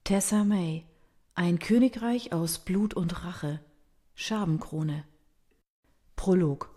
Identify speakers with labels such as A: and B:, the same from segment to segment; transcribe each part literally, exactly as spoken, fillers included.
A: Tessa May, ein Königreich aus Blut und Rache, Scherbenkrone. Prolog.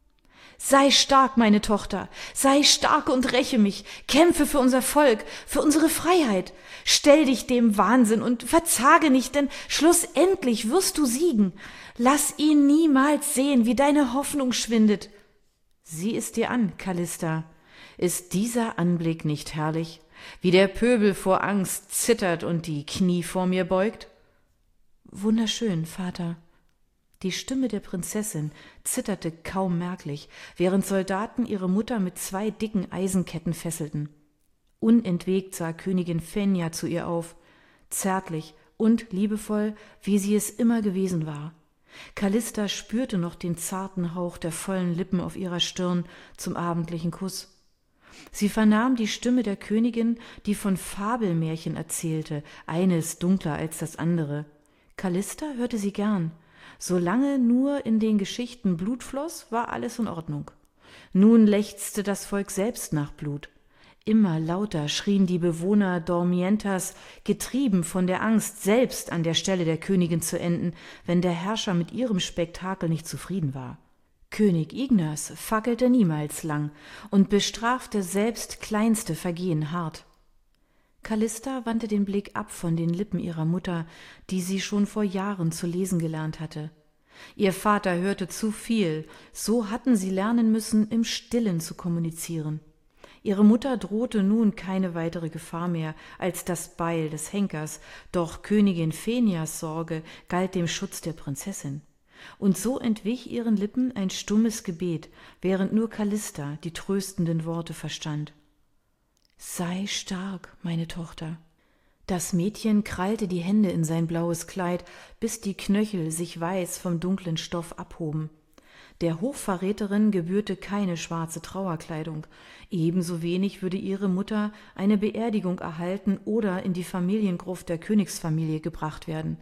A: Sei stark, meine Tochter, sei stark und räche mich, kämpfe für unser Volk, für unsere Freiheit. Stell dich dem Wahnsinn und verzage nicht, denn schlussendlich wirst du siegen. Lass ihn niemals sehen, wie deine Hoffnung schwindet. Sieh es dir an, Callista. Ist dieser Anblick nicht herrlich, wie der Pöbel vor Angst zittert und die Knie vor mir beugt? Wunderschön, Vater. Die Stimme der Prinzessin zitterte kaum merklich, während Soldaten ihre Mutter mit zwei dicken Eisenketten fesselten. Unentwegt sah Königin Fenja zu ihr auf, zärtlich und liebevoll, wie sie es immer gewesen war. Callista spürte noch den zarten Hauch der vollen Lippen auf ihrer Stirn zum abendlichen Kuss. Sie vernahm die Stimme der Königin, die von Fabelmärchen erzählte, eines dunkler als das andere. Callista hörte sie gern. Solange nur in den Geschichten Blut floss, war alles in Ordnung. Nun lechzte das Volk selbst nach Blut. Immer lauter schrien die Bewohner Dormientas, getrieben von der Angst, selbst an der Stelle der Königin zu enden, wenn der Herrscher mit ihrem Spektakel nicht zufrieden war. König Ignas fackelte niemals lang und bestrafte selbst kleinste Vergehen hart. Callista wandte den Blick ab von den Lippen ihrer Mutter, die sie schon vor Jahren zu lesen gelernt hatte. Ihr Vater hörte zu viel, so hatten sie lernen müssen, im Stillen zu kommunizieren. Ihre Mutter drohte nun keine weitere Gefahr mehr als das Beil des Henkers, doch Königin Fenjas Sorge galt dem Schutz der Prinzessin. Und so entwich ihren Lippen ein stummes Gebet, während nur Callista die tröstenden Worte verstand. »Sei stark, meine Tochter.« Das Mädchen krallte die Hände in sein blaues Kleid, bis die Knöchel sich weiß vom dunklen Stoff abhoben. Der Hochverräterin gebührte keine schwarze Trauerkleidung, ebenso wenig würde ihre Mutter eine Beerdigung erhalten oder in die Familiengruft der Königsfamilie gebracht werden.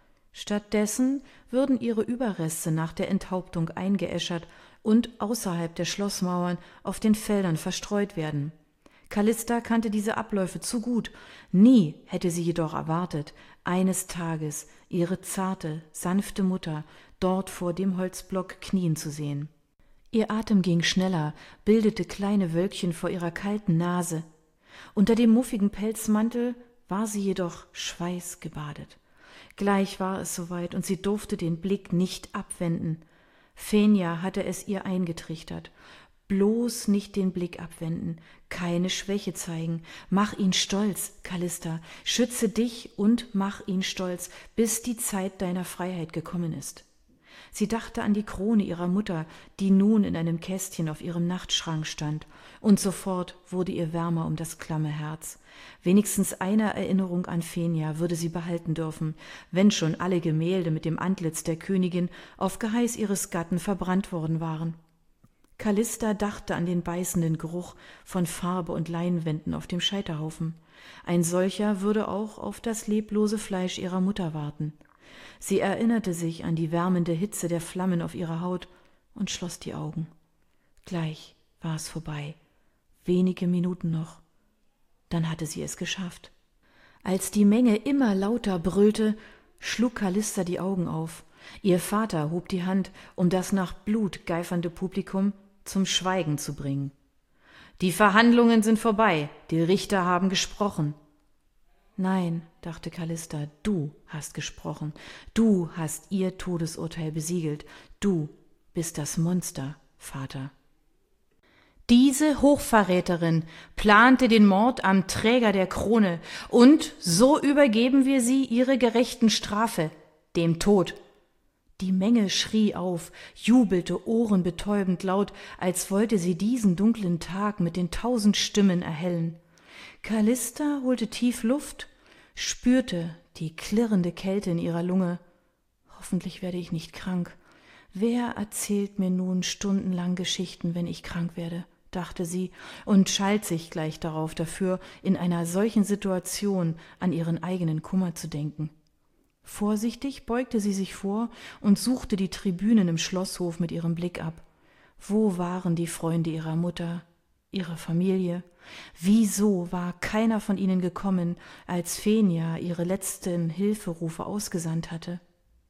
A: Stattdessen würden ihre Überreste nach der Enthauptung eingeäschert und außerhalb der Schlossmauern auf den Feldern verstreut werden. Callista kannte diese Abläufe zu gut, nie hätte sie jedoch erwartet, eines Tages ihre zarte, sanfte Mutter dort vor dem Holzblock knien zu sehen. Ihr Atem ging schneller, bildete kleine Wölkchen vor ihrer kalten Nase. Unter dem muffigen Pelzmantel war sie jedoch schweißgebadet. Gleich war es soweit, und sie durfte den Blick nicht abwenden. Fenja hatte es ihr eingetrichtert. Bloß nicht den Blick abwenden, keine Schwäche zeigen. Mach ihn stolz, Callista, schütze dich und mach ihn stolz, bis die Zeit deiner Freiheit gekommen ist. Sie dachte an die Krone ihrer Mutter, die nun in einem Kästchen auf ihrem Nachtschrank stand, und sofort wurde ihr wärmer um das klamme Herz. Wenigstens eine Erinnerung an Fenja würde sie behalten dürfen, wenn schon alle Gemälde mit dem Antlitz der Königin auf Geheiß ihres Gatten verbrannt worden waren. Callista dachte an den beißenden Geruch von Farbe und Leinwänden auf dem Scheiterhaufen. Ein solcher würde auch auf das leblose Fleisch ihrer Mutter warten. Sie erinnerte sich an die wärmende Hitze der Flammen auf ihrer Haut und schloss die Augen. Gleich war es vorbei. Wenige Minuten noch. Dann hatte sie es geschafft. Als die Menge immer lauter brüllte, schlug Callista die Augen auf. Ihr Vater hob die Hand, um das nach Blut geifernde Publikum zum Schweigen zu bringen. »Die Verhandlungen sind vorbei, die Richter haben gesprochen.« »Nein«, dachte Callista, »du hast gesprochen. Du hast ihr Todesurteil besiegelt. Du bist das Monster, Vater.« Diese Hochverräterin plante den Mord am Träger der Krone, und so übergeben wir sie ihre gerechten Strafe, dem Tod. Die Menge schrie auf, jubelte ohrenbetäubend laut, als wollte sie diesen dunklen Tag mit den tausend Stimmen erhellen. Callista holte tief Luft, spürte die klirrende Kälte in ihrer Lunge. Hoffentlich werde ich nicht krank. Wer erzählt mir nun stundenlang Geschichten, wenn ich krank werde, dachte sie und schalt sich gleich darauf dafür, in einer solchen Situation an ihren eigenen Kummer zu denken. Vorsichtig beugte sie sich vor und suchte die Tribünen im Schlosshof mit ihrem Blick ab. Wo waren die Freunde ihrer Mutter? ihre Familie. Wieso war keiner von ihnen gekommen, als Fenia ihre letzten Hilferufe ausgesandt hatte?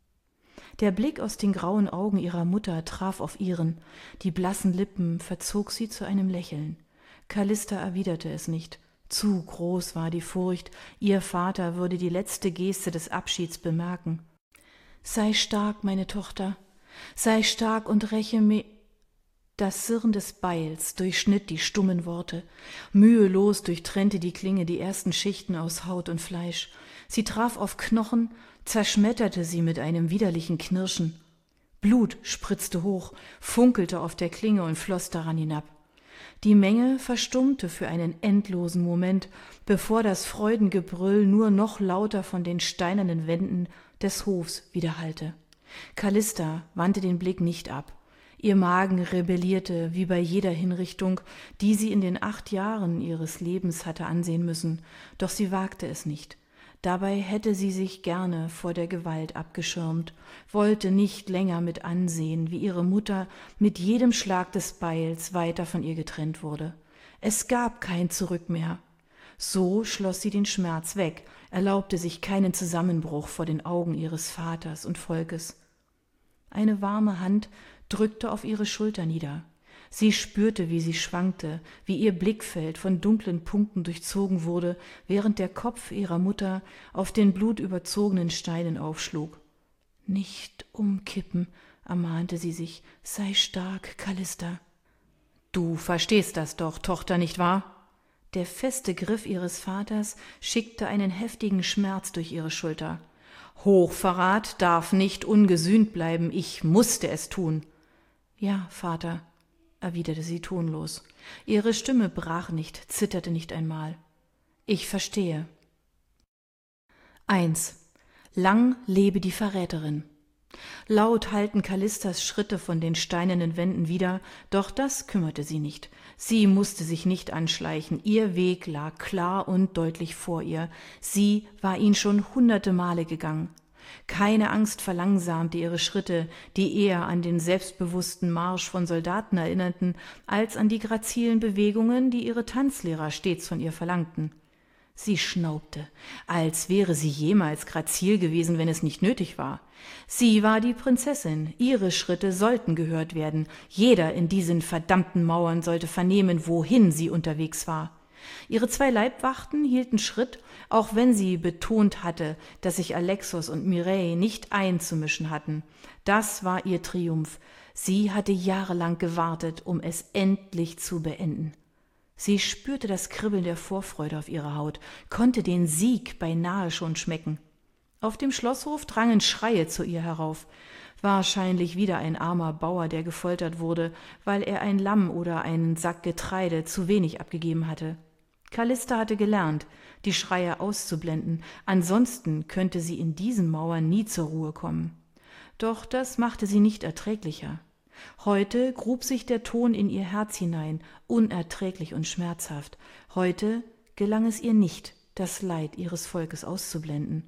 A: Der Blick aus den grauen Augen ihrer Mutter traf auf ihren, die blassen Lippen verzog sie zu einem Lächeln. Callista erwiderte es nicht. Zu groß war die Furcht, ihr Vater würde die letzte Geste des Abschieds bemerken. »Sei stark, meine Tochter, sei stark und räche mich.« Das Sirren des Beils durchschnitt die stummen Worte. Mühelos durchtrennte die Klinge die ersten Schichten aus Haut und Fleisch. Sie traf auf Knochen, zerschmetterte sie mit einem widerlichen Knirschen. Blut spritzte hoch, funkelte auf der Klinge und floss daran hinab. Die Menge verstummte für einen endlosen Moment, bevor das Freudengebrüll nur noch lauter von den steinernen Wänden des Hofs widerhallte. Callista wandte den Blick nicht ab. Ihr Magen rebellierte wie bei jeder Hinrichtung, die sie in den acht Jahren ihres Lebens hatte ansehen müssen, doch sie wagte es nicht. Dabei hätte sie sich gerne vor der Gewalt abgeschirmt, wollte nicht länger mit ansehen, wie ihre Mutter mit jedem Schlag des Beils weiter von ihr getrennt wurde. Es gab kein Zurück mehr. So schloss sie den Schmerz weg, erlaubte sich keinen Zusammenbruch vor den Augen ihres Vaters und Volkes. Eine warme Hand drückte auf ihre Schulter nieder. Sie spürte, wie sie schwankte, wie ihr Blickfeld von dunklen Punkten durchzogen wurde, während der Kopf ihrer Mutter auf den blutüberzogenen Steinen aufschlug. »Nicht umkippen«, ermahnte sie sich, »sei stark, Callista.« »Du verstehst das doch, Tochter, nicht wahr?« Der feste Griff ihres Vaters schickte einen heftigen Schmerz durch ihre Schulter. »Hochverrat darf nicht ungesühnt bleiben, ich musste es tun.« »Ja, Vater«, erwiderte sie tonlos. Ihre Stimme brach nicht, zitterte nicht einmal. »Ich verstehe.« eins. Lang lebe die Verräterin. Laut hallten Callistas Schritte von den steinernen Wänden wider, doch das kümmerte sie nicht. Sie musste sich nicht anschleichen, ihr Weg lag klar und deutlich vor ihr. Sie war ihn schon hunderte Male gegangen. Keine Angst verlangsamte ihre Schritte, die eher an den selbstbewussten Marsch von Soldaten erinnerten, als an die grazilen Bewegungen, die ihre Tanzlehrer stets von ihr verlangten. Sie schnaubte, als wäre sie jemals grazil gewesen, wenn es nicht nötig war. Sie war die Prinzessin, ihre Schritte sollten gehört werden, jeder in diesen verdammten Mauern sollte vernehmen, wohin sie unterwegs war. Ihre zwei Leibwachten hielten Schritt, auch wenn sie betont hatte, dass sich Alexos und Mireille nicht einzumischen hatten. Das war ihr Triumph. Sie hatte jahrelang gewartet, um es endlich zu beenden. Sie spürte das Kribbeln der Vorfreude auf ihrer Haut, konnte den Sieg beinahe schon schmecken. Auf dem Schlosshof drangen Schreie zu ihr herauf. Wahrscheinlich wieder ein armer Bauer, der gefoltert wurde, weil er ein Lamm oder einen Sack Getreide zu wenig abgegeben hatte. Callista hatte gelernt, die Schreie auszublenden, ansonsten könnte sie in diesen Mauern nie zur Ruhe kommen. Doch das machte sie nicht erträglicher. Heute grub sich der Ton in ihr Herz hinein, unerträglich und schmerzhaft. Heute gelang es ihr nicht, das Leid ihres Volkes auszublenden.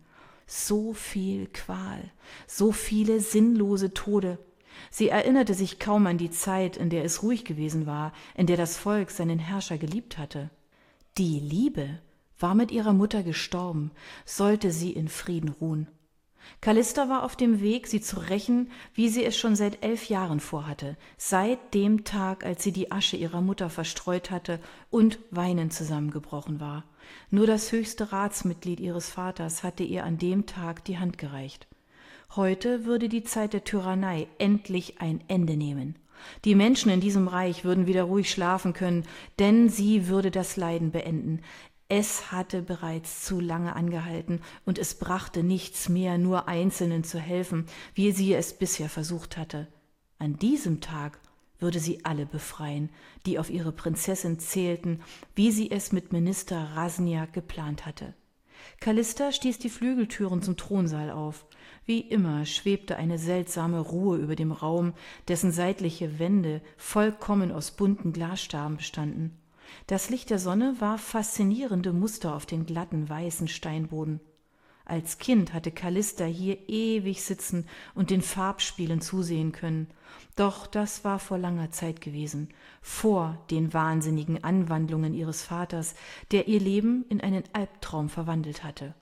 A: So viel Qual, so viele sinnlose Tode. Sie erinnerte sich kaum an die Zeit, in der es ruhig gewesen war, in der das Volk seinen Herrscher geliebt hatte. Die Liebe war mit ihrer Mutter gestorben, sollte sie in Frieden ruhen. Callista war auf dem Weg, sie zu rächen, wie sie es schon seit elf Jahren vorhatte, seit dem Tag, als sie die Asche ihrer Mutter verstreut hatte und weinend zusammengebrochen war. Nur das höchste Ratsmitglied ihres Vaters hatte ihr an dem Tag die Hand gereicht. Heute würde die Zeit der Tyrannei endlich ein Ende nehmen. Die Menschen in diesem Reich würden wieder ruhig schlafen können, denn sie würde das Leiden beenden. Es hatte bereits zu lange angehalten, und es brachte nichts mehr, nur Einzelnen zu helfen, wie sie es bisher versucht hatte. An diesem Tag würde sie alle befreien, die auf ihre Prinzessin zählten, wie sie es mit Minister Rasniak geplant hatte. Callista stieß die Flügeltüren zum Thronsaal auf. Wie immer schwebte eine seltsame Ruhe über dem Raum, dessen seitliche Wände vollkommen aus bunten Glasstaben bestanden. Das Licht der Sonne warf faszinierende Muster auf den glatten, weißen Steinboden. Als Kind hatte Callista hier ewig sitzen und den Farbspielen zusehen können. Doch das war vor langer Zeit gewesen, vor den wahnsinnigen Anwandlungen ihres Vaters, der ihr Leben in einen Albtraum verwandelt hatte.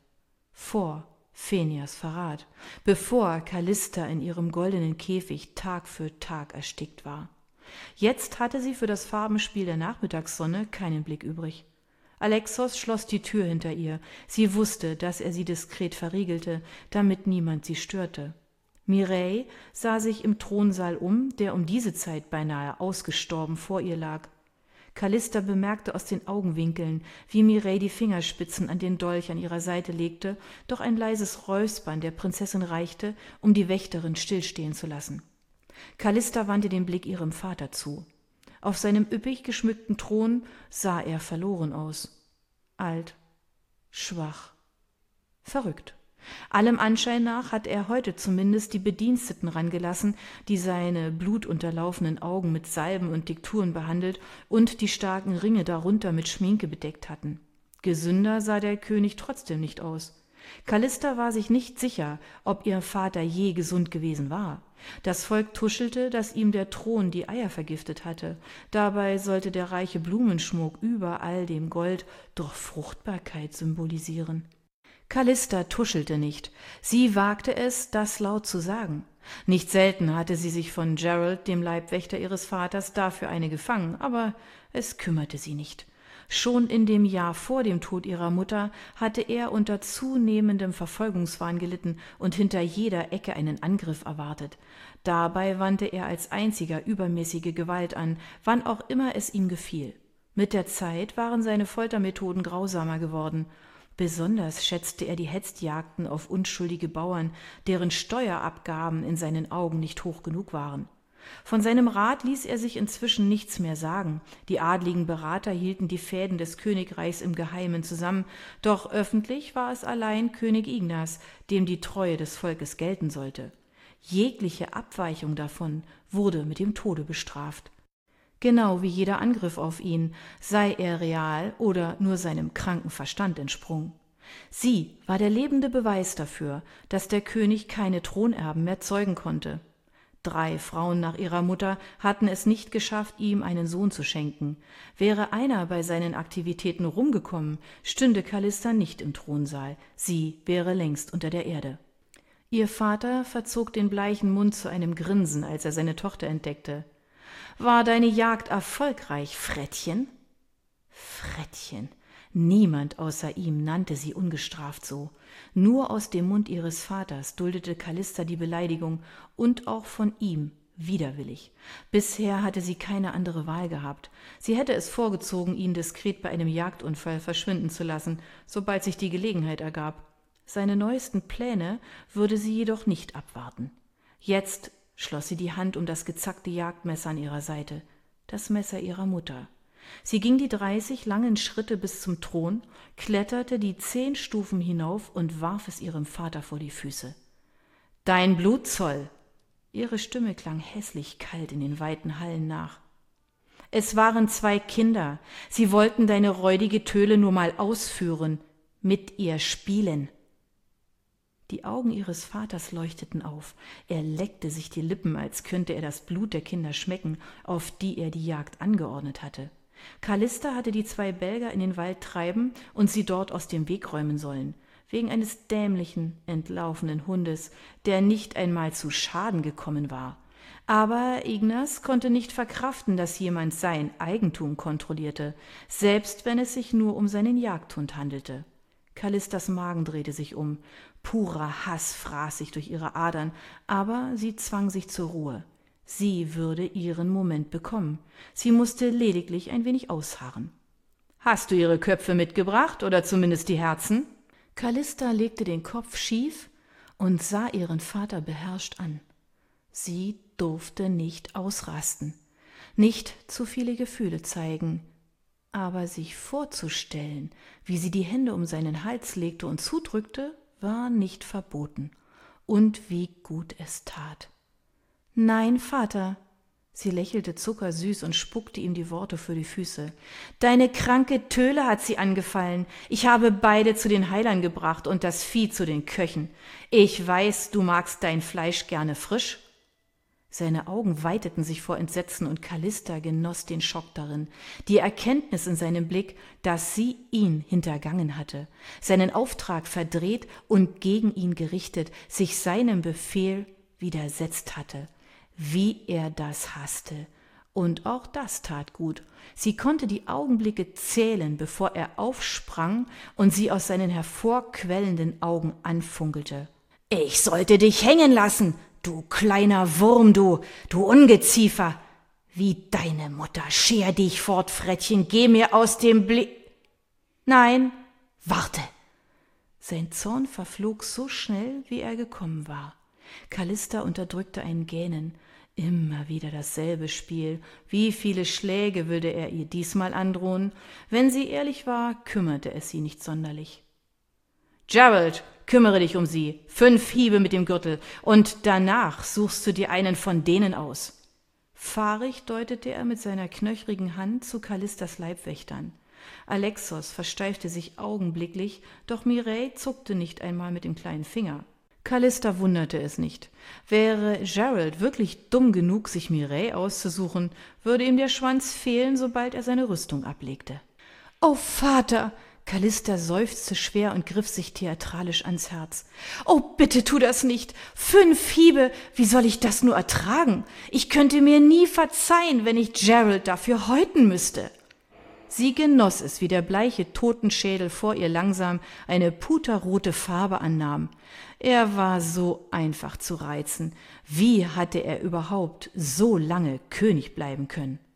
A: Vor Phenias Verrat, bevor Callista in ihrem goldenen Käfig Tag für Tag erstickt war. Jetzt hatte sie für das Farbenspiel der Nachmittagssonne keinen Blick übrig. Alexos schloss die Tür hinter ihr. Sie wusste, dass er sie diskret verriegelte, damit niemand sie störte. Mireille sah sich im Thronsaal um, der um diese Zeit beinahe ausgestorben vor ihr lag. Callista bemerkte aus den Augenwinkeln, wie Mireille die Fingerspitzen an den Dolch an ihrer Seite legte, doch ein leises Räuspern der Prinzessin reichte, um die Wächterin stillstehen zu lassen. Callista wandte den Blick ihrem Vater zu. Auf seinem üppig geschmückten Thron sah er verloren aus. Alt, schwach, verrückt. Allem Anschein nach hat er heute zumindest die Bediensteten rangelassen, die seine blutunterlaufenen Augen mit Salben und Tinkturen behandelt und die starken Ringe darunter mit Schminke bedeckt hatten. Gesünder sah der König trotzdem nicht aus. Callista war sich nicht sicher, ob ihr Vater je gesund gewesen war. Das Volk tuschelte, dass ihm der Thron die Eier vergiftet hatte. Dabei sollte der reiche Blumenschmuck über all dem Gold doch Fruchtbarkeit symbolisieren. Callista tuschelte nicht. Sie wagte es, das laut zu sagen. Nicht selten hatte sie sich von Gerald, dem Leibwächter ihres Vaters, dafür eine gefangen, aber es kümmerte sie nicht. Schon in dem Jahr vor dem Tod ihrer Mutter hatte er unter zunehmendem Verfolgungswahn gelitten und hinter jeder Ecke einen Angriff erwartet. Dabei wandte er als einziger übermäßige Gewalt an, wann auch immer es ihm gefiel. Mit der Zeit waren seine Foltermethoden grausamer geworden. Besonders schätzte er die Hetzjagden auf unschuldige Bauern, deren Steuerabgaben in seinen Augen nicht hoch genug waren. Von seinem Rat ließ er sich inzwischen nichts mehr sagen. Die adligen Berater hielten die Fäden des Königreichs im Geheimen zusammen, doch öffentlich war es allein König Ignas, dem die Treue des Volkes gelten sollte. Jegliche Abweichung davon wurde mit dem Tode bestraft. Genau wie jeder Angriff auf ihn, sei er real oder nur seinem kranken Verstand entsprungen. Sie war der lebende Beweis dafür, dass der König keine Thronerben mehr zeugen konnte. Drei Frauen nach ihrer Mutter hatten es nicht geschafft, ihm einen Sohn zu schenken. Wäre einer bei seinen Aktivitäten rumgekommen, stünde Callista nicht im Thronsaal. Sie wäre längst unter der Erde. Ihr Vater verzog den bleichen Mund zu einem Grinsen, als er seine Tochter entdeckte. »War deine Jagd erfolgreich, Frettchen?« Frettchen. Niemand außer ihm nannte sie ungestraft so. Nur aus dem Mund ihres Vaters duldete Callista die Beleidigung und auch von ihm widerwillig. Bisher hatte sie keine andere Wahl gehabt. Sie hätte es vorgezogen, ihn diskret bei einem Jagdunfall verschwinden zu lassen, sobald sich die Gelegenheit ergab. Seine neuesten Pläne würde sie jedoch nicht abwarten. Jetzt schloss sie die Hand um das gezackte Jagdmesser an ihrer Seite, das Messer ihrer Mutter. Sie ging die dreißig langen Schritte bis zum Thron, kletterte die zehn Stufen hinauf und warf es ihrem Vater vor die Füße. »Dein Blutzoll!« Ihre Stimme klang hässlich kalt in den weiten Hallen nach. »Es waren zwei Kinder. Sie wollten deine räudige Töle nur mal ausführen, mit ihr spielen.« Die Augen ihres Vaters leuchteten auf. Er leckte sich die Lippen, als könnte er das Blut der Kinder schmecken, auf die er die Jagd angeordnet hatte. Callista hatte die zwei Belger in den Wald treiben und sie dort aus dem Weg räumen sollen, wegen eines dämlichen, entlaufenen Hundes, der nicht einmal zu Schaden gekommen war. Aber Ignas konnte nicht verkraften, dass jemand sein Eigentum kontrollierte, selbst wenn es sich nur um seinen Jagdhund handelte. Callistas Magen drehte sich um. Purer Hass fraß sich durch ihre Adern, aber sie zwang sich zur Ruhe. Sie würde ihren Moment bekommen. Sie musste lediglich ein wenig ausharren. »Hast du ihre Köpfe mitgebracht, oder zumindest die Herzen?« Callista legte den Kopf schief und sah ihren Vater beherrscht an. Sie durfte nicht ausrasten, nicht zu viele Gefühle zeigen, aber sich vorzustellen, wie sie die Hände um seinen Hals legte und zudrückte, war nicht verboten. Und wie gut es tat. »Nein, Vater!« Sie lächelte zuckersüß und spuckte ihm die Worte vor die Füße. »Deine kranke Töle hat sie angefallen. Ich habe beide zu den Heilern gebracht und das Vieh zu den Köchen. Ich weiß, du magst dein Fleisch gerne frisch.« Seine Augen weiteten sich vor Entsetzen und Callista genoss den Schock darin, die Erkenntnis in seinem Blick, dass sie ihn hintergangen hatte, seinen Auftrag verdreht und gegen ihn gerichtet, sich seinem Befehl widersetzt hatte. Wie er das hasste. Und auch das tat gut. Sie konnte die Augenblicke zählen, bevor er aufsprang und sie aus seinen hervorquellenden Augen anfunkelte. »Ich sollte dich hängen lassen, du kleiner Wurm, du, du Ungeziefer! Wie deine Mutter, scher dich fort, Frettchen, geh mir aus dem Blick!« »Nein, warte!« Sein Zorn verflog so schnell, wie er gekommen war. Callista unterdrückte ein Gähnen. Immer wieder dasselbe Spiel. Wie viele Schläge würde er ihr diesmal androhen? Wenn sie ehrlich war, kümmerte es sie nicht sonderlich. »Gerald, kümmere dich um sie. Fünf Hiebe mit dem Gürtel. Und danach suchst du dir einen von denen aus.« Fahrig deutete er mit seiner knöchrigen Hand zu Callistas Leibwächtern. Alexos versteifte sich augenblicklich, doch Mireille zuckte nicht einmal mit dem kleinen Finger. Callista wunderte es nicht. Wäre Gerald wirklich dumm genug, sich Mireille auszusuchen, würde ihm der Schwanz fehlen, sobald er seine Rüstung ablegte. »Oh, Vater!« Callista seufzte schwer und griff sich theatralisch ans Herz. »Oh, bitte tu das nicht! Fünf Hiebe! Wie soll ich das nur ertragen? Ich könnte mir nie verzeihen, wenn ich Gerald dafür häuten müsste!« Sie genoss es, wie der bleiche Totenschädel vor ihr langsam eine puterrote Farbe annahm. Er war so einfach zu reizen. Wie hatte er überhaupt so lange König bleiben können?